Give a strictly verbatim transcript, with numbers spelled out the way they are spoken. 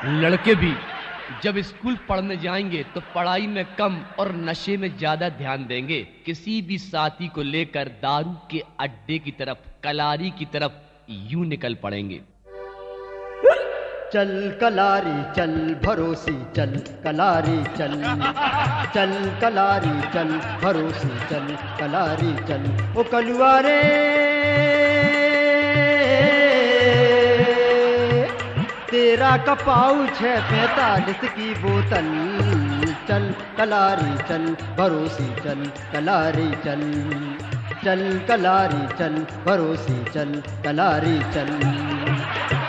लड़के भी जब स्कूल पढ़ने जाएंगे तो पढ़ाई में कम और नशे में ज्यादा ध्यान देंगे। किसी भी साथी को लेकर दारू के अड्डे की तरफ, कलारी की तरफ यूं निकल पड़ेंगे। चल कलारी चल भरोसी चल कलारी चल, चल कलारी चल भरोसी चल कलारी चल। ओ कलुआ रे तेरा का पाउच है पैंतालीस की बोतल। चल कलारी चल भरोसी चल कलारी चल, चल कलारी चल भरोसी चल कलारी चल।